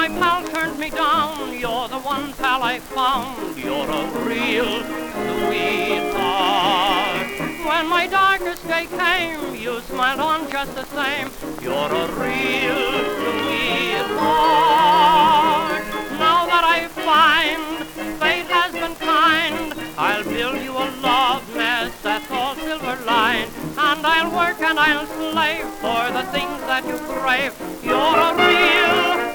my pal turned me down, you're the one pal I found. You're a real sweetheart. When my darkest day came, you smiled on just the same. You're a real sweetheart. Now that I find fate has been kind, I'll build you a love nest that's all silver lined, and I'll work and I'll slave for the things that you crave. You're a real